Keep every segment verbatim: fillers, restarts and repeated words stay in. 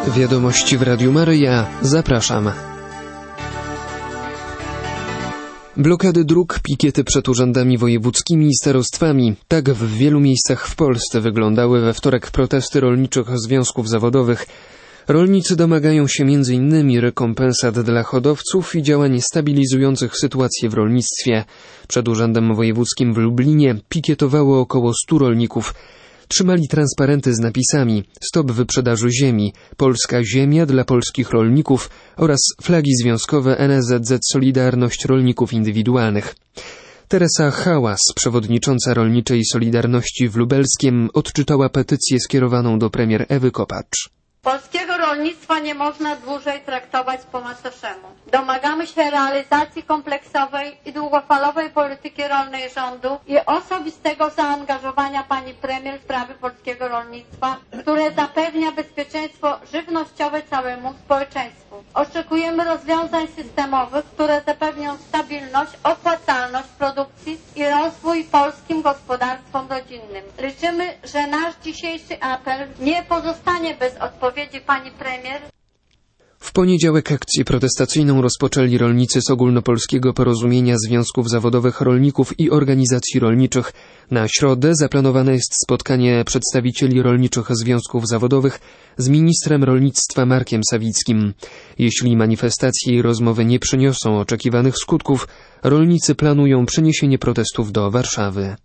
Wiadomości w Radiu Maryja. Zapraszam. Blokady dróg, pikiety przed urzędami wojewódzkimi i starostwami. Tak w wielu miejscach w Polsce wyglądały we wtorek protesty rolniczych związków zawodowych. Rolnicy domagają się między innymi rekompensat dla hodowców i działań stabilizujących sytuację w rolnictwie. Przed Urzędem Wojewódzkim w Lublinie pikietowało około stu rolników. Trzymali transparenty z napisami „Stop wyprzedaży ziemi”, „Polska ziemia dla polskich rolników” oraz flagi związkowe N S Z Z Solidarność Rolników Indywidualnych. Teresa Hałas, przewodnicząca Rolniczej Solidarności w Lubelskiem, odczytała petycję skierowaną do premier Ewy Kopacz. Polskiego rolnictwa nie można dłużej traktować po macoszemu. Domagamy się realizacji kompleksowej i długofalowej polityki rolnej rządu i osobistego zaangażowania pani premier w sprawy polskiego rolnictwa, które zapewnia bezpieczeństwo żywnościowe całemu społeczeństwu. Oczekujemy rozwiązań systemowych, które zapewnią stabilność, opłacalność produkcji i rozwój polskim gospodarstwom rodzinnym. Liczymy, że nasz dzisiejszy apel nie pozostanie bez odpowiedzi pani premier. W poniedziałek akcję protestacyjną rozpoczęli rolnicy z Ogólnopolskiego Porozumienia Związków Zawodowych Rolników i Organizacji Rolniczych. Na środę zaplanowane jest spotkanie przedstawicieli rolniczych związków zawodowych z ministrem rolnictwa Markiem Sawickim. Jeśli manifestacje i rozmowy nie przyniosą oczekiwanych skutków, rolnicy planują przeniesienie protestów do Warszawy.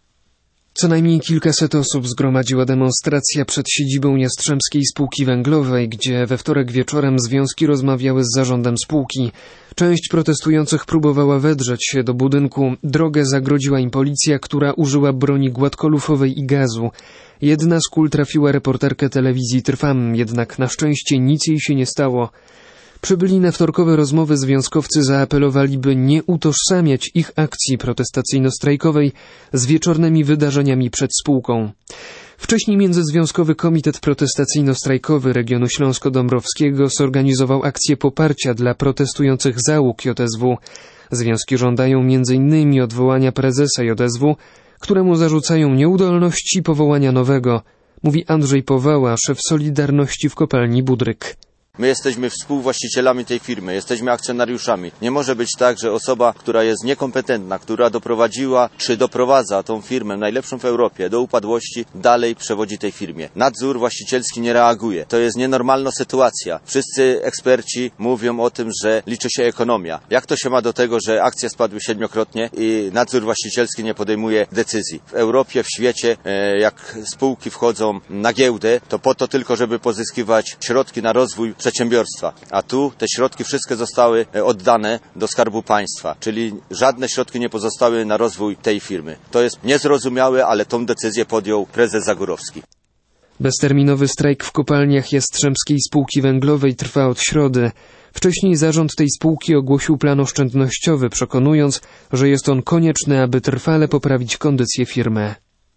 Co najmniej kilkaset osób zgromadziła demonstracja przed siedzibą Jastrzębskiej Spółki Węglowej, gdzie we wtorek wieczorem związki rozmawiały z zarządem spółki. Część protestujących próbowała wedrzeć się do budynku. Drogę zagrodziła im policja, która użyła broni gładkolufowej i gazu. Jedna z kul trafiła reporterkę telewizji Trwam, jednak na szczęście nic jej się nie stało. Przybyli na wtorkowe rozmowy związkowcy zaapelowali, by nie utożsamiać ich akcji protestacyjno-strajkowej z wieczornymi wydarzeniami przed spółką. Wcześniej Międzyzwiązkowy Komitet Protestacyjno-Strajkowy Regionu Śląsko-Dąbrowskiego zorganizował akcję poparcia dla protestujących załóg J S W. Związki żądają między innymi odwołania prezesa J S W, któremu zarzucają nieudolność i powołania nowego, mówi Andrzej Powała, szef Solidarności w kopalni Budryk. My jesteśmy współwłaścicielami tej firmy, jesteśmy akcjonariuszami. Nie może być tak, że osoba, która jest niekompetentna, która doprowadziła czy doprowadza tą firmę, najlepszą w Europie, do upadłości, dalej przewodzi tej firmie. Nadzór właścicielski nie reaguje. To jest nienormalna sytuacja. Wszyscy eksperci mówią o tym, że liczy się ekonomia. Jak to się ma do tego, że akcje spadły siedmiokrotnie i nadzór właścicielski nie podejmuje decyzji? W Europie, w świecie, jak spółki wchodzą na giełdę, to po to tylko, żeby pozyskiwać środki na rozwój przedsiębiorstwa, a tu te środki wszystkie zostały oddane do Skarbu Państwa, czyli żadne środki nie pozostały na rozwój tej firmy. To jest niezrozumiałe, ale tą decyzję podjął prezes Zagórowski. Bezterminowy strajk w kopalniach Jastrzębskiej Spółki Węglowej trwa od środy. Wcześniej zarząd tej spółki ogłosił plan oszczędnościowy, przekonując, że jest on konieczny, aby trwale poprawić kondycję firmy.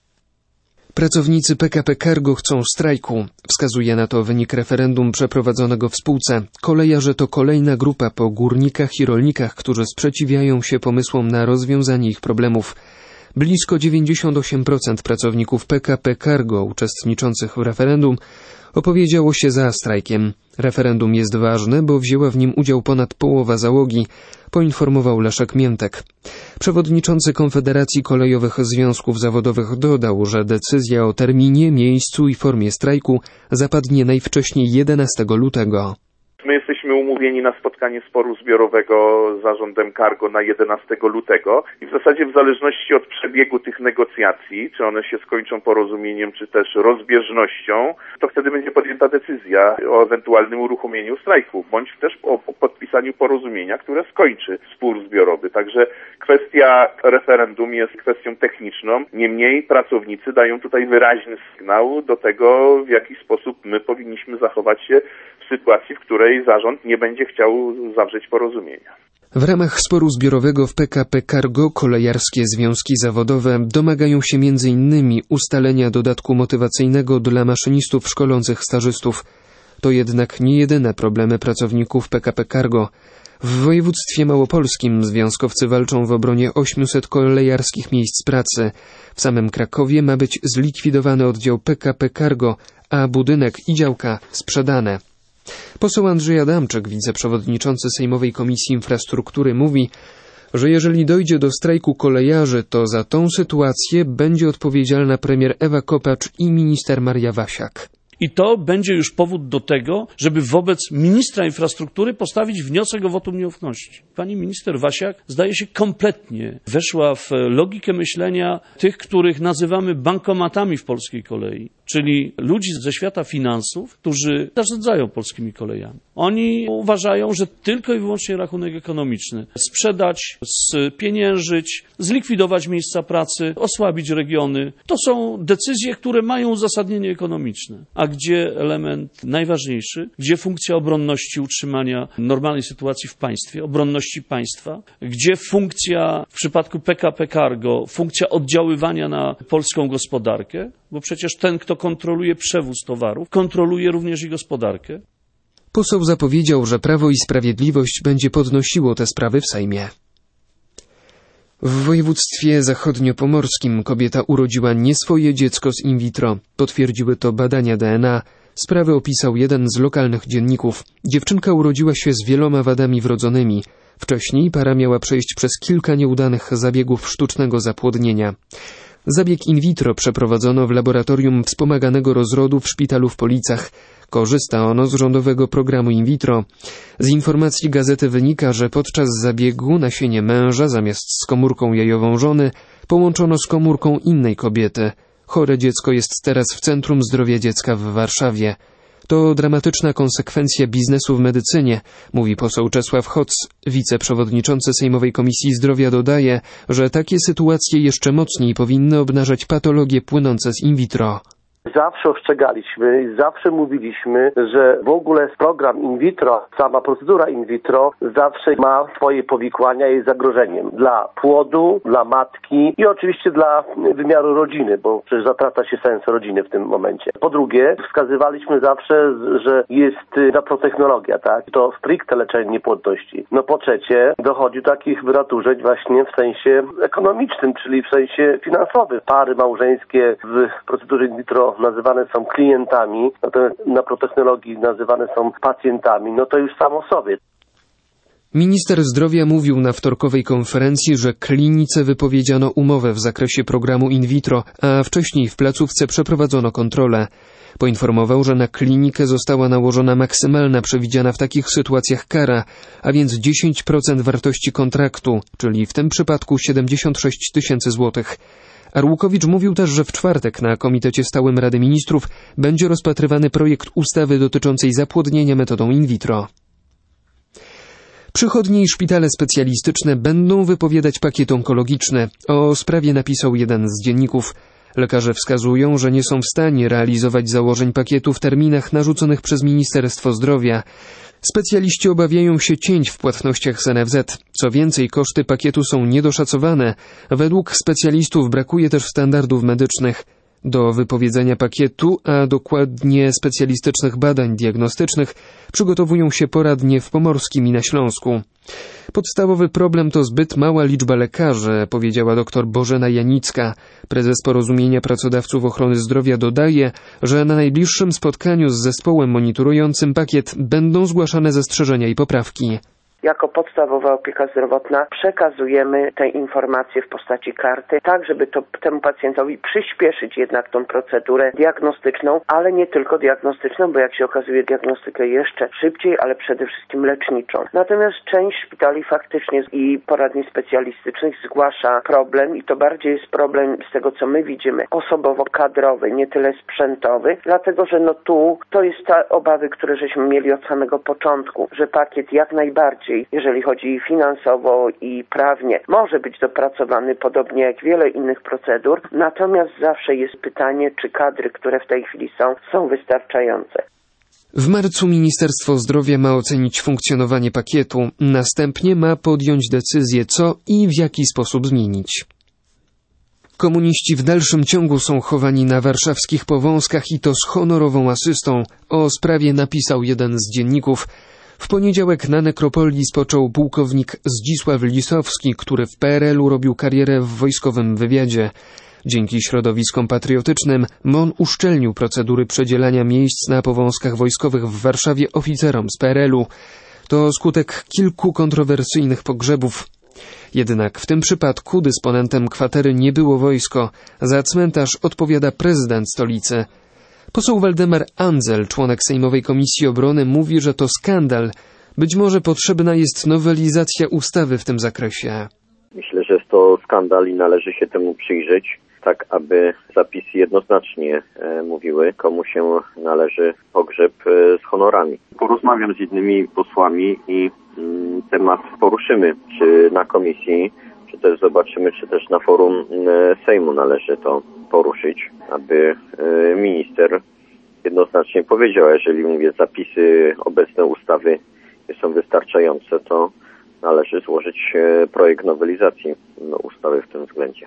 Pracownicy P K P Cargo chcą strajku. Wskazuje na to wynik referendum przeprowadzonego w spółce. Kolejarze to kolejna grupa po górnikach i rolnikach, którzy sprzeciwiają się pomysłom na rozwiązanie ich problemów. Blisko dziewięćdziesiąt osiem procent pracowników P K P Cargo uczestniczących w referendum opowiedziało się za strajkiem. Referendum jest ważne, bo wzięła w nim udział ponad połowa załogi, poinformował Leszek Miętek. Przewodniczący Konfederacji Kolejowych Związków Zawodowych dodał, że decyzja o terminie, miejscu i formie strajku zapadnie najwcześniej jedenastego lutego. My jesteśmy umówieni na spotkanie sporu zbiorowego z zarządem Cargo na jedenastego lutego i w zasadzie w zależności od przebiegu tych negocjacji, czy one się skończą porozumieniem, czy też rozbieżnością, to wtedy będzie podjęta decyzja o ewentualnym uruchomieniu strajku, bądź też o podpisaniu porozumienia, które skończy spór zbiorowy. Także kwestia referendum jest kwestią techniczną, niemniej pracownicy dają tutaj wyraźny sygnał do tego, w jaki sposób my powinniśmy zachować się w sytuacji, w której zarząd nie będzie chciał zawrzeć porozumienia. W ramach sporu zbiorowego w P K P Cargo kolejarskie związki zawodowe domagają się między innymi ustalenia dodatku motywacyjnego dla maszynistów szkolących stażystów. To jednak nie jedyne problemy pracowników P K P Cargo. W województwie małopolskim związkowcy walczą w obronie ośmiuset kolejarskich miejsc pracy. W samym Krakowie ma być zlikwidowany oddział P K P Cargo, a budynek i działka sprzedane. Poseł Andrzej Adamczyk, wiceprzewodniczący Sejmowej Komisji Infrastruktury, mówi, że jeżeli dojdzie do strajku kolejarzy, to za tą sytuację będzie odpowiedzialna premier Ewa Kopacz i minister Maria Wasiak. I to będzie już powód do tego, żeby wobec ministra infrastruktury postawić wniosek o wotum nieufności. Pani minister Wasiak, zdaje się, kompletnie weszła w logikę myślenia tych, których nazywamy bankomatami w polskiej kolei, czyli ludzi ze świata finansów, którzy zarządzają polskimi kolejami. Oni uważają, że tylko i wyłącznie rachunek ekonomiczny. Sprzedać, spieniężyć, zlikwidować miejsca pracy, osłabić regiony. To są decyzje, które mają uzasadnienie ekonomiczne. A gdzie element najważniejszy, gdzie funkcja obronności utrzymania normalnej sytuacji w państwie, obronności państwa, gdzie funkcja w przypadku P K P Cargo, funkcja oddziaływania na polską gospodarkę, bo przecież ten, kto kontroluje przewóz towarów, kontroluje również i gospodarkę. Poseł zapowiedział, że Prawo i Sprawiedliwość będzie podnosiło te sprawy w Sejmie. W województwie zachodniopomorskim kobieta urodziła nie swoje dziecko z in vitro. Potwierdziły to badania D N A. Sprawę opisał jeden z lokalnych dzienników. Dziewczynka urodziła się z wieloma wadami wrodzonymi. Wcześniej para miała przejść przez kilka nieudanych zabiegów sztucznego zapłodnienia. Zabieg in vitro przeprowadzono w laboratorium wspomaganego rozrodu w szpitalu w Policach. Korzysta ono z rządowego programu in vitro. Z informacji gazety wynika, że podczas zabiegu nasienie męża zamiast z komórką jajową żony połączono z komórką innej kobiety. Chore dziecko jest teraz w Centrum Zdrowia Dziecka w Warszawie. To dramatyczna konsekwencja biznesu w medycynie, mówi poseł Czesław Hoc. Wiceprzewodniczący Sejmowej Komisji Zdrowia dodaje, że takie sytuacje jeszcze mocniej powinny obnażać patologie płynące z in vitro. Zawsze ostrzegaliśmy i zawsze mówiliśmy, że w ogóle program in vitro, sama procedura in vitro zawsze ma swoje powikłania i jest zagrożeniem dla płodu, dla matki i oczywiście dla wymiaru rodziny, bo przecież zatraca się sens rodziny w tym momencie. Po drugie, wskazywaliśmy zawsze, że jest naprotechnologia, tak? To stricte leczenie niepłodności. No po trzecie, dochodzi do takich wyraturzeń właśnie w sensie ekonomicznym, czyli w sensie finansowym. Pary małżeńskie w procedurze in vitro nazywane są klientami, natomiast na protechnologii nazywane są pacjentami, no to już samo sobie. Minister zdrowia mówił na wtorkowej konferencji, że klinice wypowiedziano umowę w zakresie programu in vitro, a wcześniej w placówce przeprowadzono kontrolę. Poinformował, że na klinikę została nałożona maksymalna przewidziana w takich sytuacjach kara, a więc dziesięć procent wartości kontraktu, czyli w tym przypadku siedemdziesiąt sześć tysięcy złotych. Arłukowicz mówił też, że w czwartek na Komitecie Stałym Rady Ministrów będzie rozpatrywany projekt ustawy dotyczącej zapłodnienia metodą in vitro. Przychodnie i szpitale specjalistyczne będą wypowiadać pakiet onkologiczny. O sprawie napisał jeden z dzienników. Lekarze wskazują, że nie są w stanie realizować założeń pakietu w terminach narzuconych przez Ministerstwo Zdrowia. Specjaliści obawiają się cięć w płatnościach z N F Z. Co więcej, koszty pakietu są niedoszacowane. Według specjalistów brakuje też standardów medycznych. Do wypowiedzenia pakietu, a dokładnie specjalistycznych badań diagnostycznych, przygotowują się poradnie w Pomorskim i na Śląsku. Podstawowy problem to zbyt mała liczba lekarzy, powiedziała dr Bożena Janicka. Prezes Porozumienia Pracodawców Ochrony Zdrowia dodaje, że na najbliższym spotkaniu z zespołem monitorującym pakiet będą zgłaszane zastrzeżenia i poprawki. Jako podstawowa opieka zdrowotna przekazujemy te informacje w postaci karty, tak żeby to temu pacjentowi przyspieszyć jednak tą procedurę diagnostyczną, ale nie tylko diagnostyczną, bo jak się okazuje diagnostykę jeszcze szybciej, ale przede wszystkim leczniczą. Natomiast część szpitali faktycznie i poradni specjalistycznych zgłasza problem i to bardziej jest problem z tego, co my widzimy, osobowo-kadrowy, nie tyle sprzętowy, dlatego że no tu to jest ta obawy, które żeśmy mieli od samego początku, że pakiet jak najbardziej, jeżeli chodzi finansowo i prawnie, może być dopracowany podobnie jak wiele innych procedur, natomiast zawsze jest pytanie, czy kadry, które w tej chwili są, są wystarczające. W marcu Ministerstwo Zdrowia ma ocenić funkcjonowanie pakietu, następnie ma podjąć decyzję, co i w jaki sposób zmienić. Komuniści w dalszym ciągu są chowani na warszawskich Powązkach i to z honorową asystą. O sprawie napisał jeden z dzienników. W poniedziałek na nekropolii spoczął pułkownik Zdzisław Lisowski, który w P R L u robił karierę w wojskowym wywiadzie. Dzięki środowiskom patriotycznym M O N uszczelnił procedury przydzielania miejsc na powązkach wojskowych w Warszawie oficerom z P R L u. To skutek kilku kontrowersyjnych pogrzebów. Jednak w tym przypadku dysponentem kwatery nie było wojsko. Za cmentarz odpowiada prezydent stolicy. Poseł Waldemar Andzel, członek Sejmowej Komisji Obrony, mówi, że to skandal. Być może potrzebna jest nowelizacja ustawy w tym zakresie. Myślę, że jest to skandal i należy się temu przyjrzeć, tak aby zapisy jednoznacznie e, mówiły, komu się należy pogrzeb e, z honorami. Porozmawiam z innymi posłami i mm, temat poruszymy, czy na komisji, czy też zobaczymy, czy też na forum e, Sejmu należy to poruszyć, aby e, minister jednoznacznie powiedział, jeżeli mówię, zapisy obecnej ustawy nie są wystarczające, to należy złożyć projekt nowelizacji ustawy w tym względzie.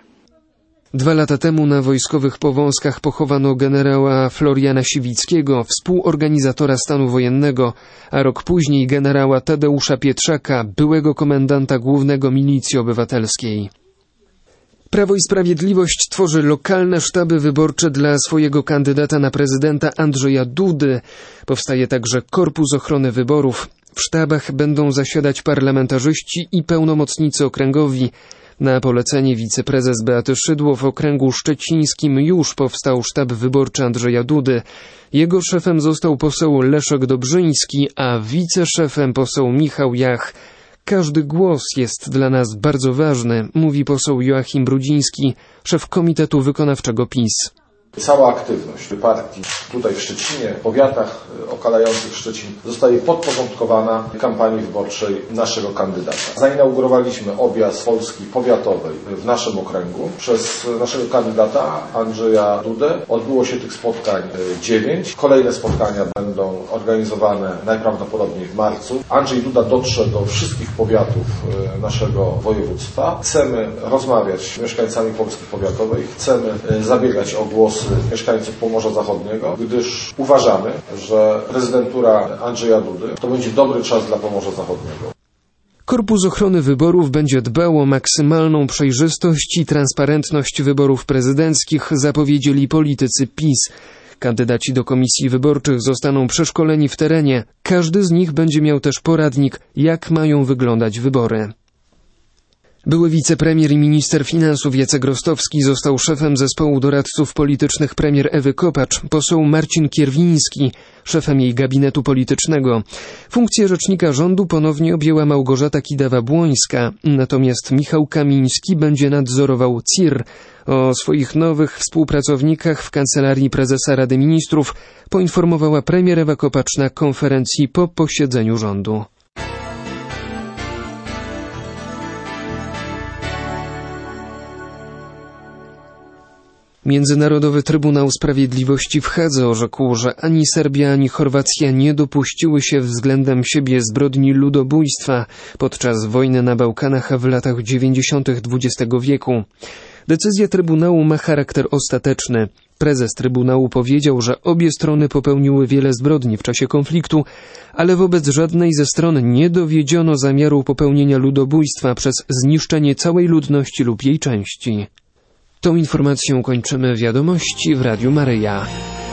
Dwa lata temu na wojskowych powązkach pochowano generała Floriana Siwickiego, współorganizatora stanu wojennego, a rok później generała Tadeusza Pietrzaka, byłego komendanta głównego Milicji Obywatelskiej. Prawo i Sprawiedliwość tworzy lokalne sztaby wyborcze dla swojego kandydata na prezydenta Andrzeja Dudy. Powstaje także Korpus Ochrony Wyborów. W sztabach będą zasiadać parlamentarzyści i pełnomocnicy okręgowi. Na polecenie wiceprezes Beaty Szydło w okręgu szczecińskim już powstał sztab wyborczy Andrzeja Dudy. Jego szefem został poseł Leszek Dobrzyński, a wiceszefem poseł Michał Jach. Każdy głos jest dla nas bardzo ważny, mówi poseł Joachim Brudziński, szef Komitetu Wykonawczego PiS. Cała aktywność partii tutaj w Szczecinie, w powiatach okalających Szczecin zostaje podporządkowana kampanii wyborczej naszego kandydata. Zainaugurowaliśmy objazd Polski powiatowej w naszym okręgu przez naszego kandydata Andrzeja Dudę. Odbyło się tych spotkań dziewięć. Kolejne spotkania będą organizowane najprawdopodobniej w marcu. Andrzej Duda dotrze do wszystkich powiatów naszego województwa. Chcemy rozmawiać z mieszkańcami Polski powiatowej, chcemy zabiegać o głos mieszkańców Pomorza Zachodniego, gdyż uważamy, że prezydentura Andrzeja Dudy to będzie dobry czas dla Pomorza Zachodniego. Korpus Ochrony Wyborów będzie dbał o maksymalną przejrzystość i transparentność wyborów prezydenckich, zapowiedzieli politycy PiS. Kandydaci do komisji wyborczych zostaną przeszkoleni w terenie. Każdy z nich będzie miał też poradnik, jak mają wyglądać wybory. Były wicepremier i minister finansów Jacek Rostowski został szefem zespołu doradców politycznych premier Ewy Kopacz, poseł Marcin Kierwiński, szefem jej gabinetu politycznego. Funkcję rzecznika rządu ponownie objęła Małgorzata Kidawa-Błońska, natomiast Michał Kamiński będzie nadzorował C I R. O swoich nowych współpracownikach w Kancelarii Prezesa Rady Ministrów poinformowała premier Ewa Kopacz na konferencji po posiedzeniu rządu. Międzynarodowy Trybunał Sprawiedliwości w Hadze orzekł, że ani Serbia, ani Chorwacja nie dopuściły się względem siebie zbrodni ludobójstwa podczas wojny na Bałkanach w latach dziewięćdziesiątych dwudziestego wieku. Decyzja Trybunału ma charakter ostateczny. Prezes Trybunału powiedział, że obie strony popełniły wiele zbrodni w czasie konfliktu, ale wobec żadnej ze stron nie dowiedziono zamiaru popełnienia ludobójstwa przez zniszczenie całej ludności lub jej części. Tą informacją kończymy wiadomości w Radiu Maryja.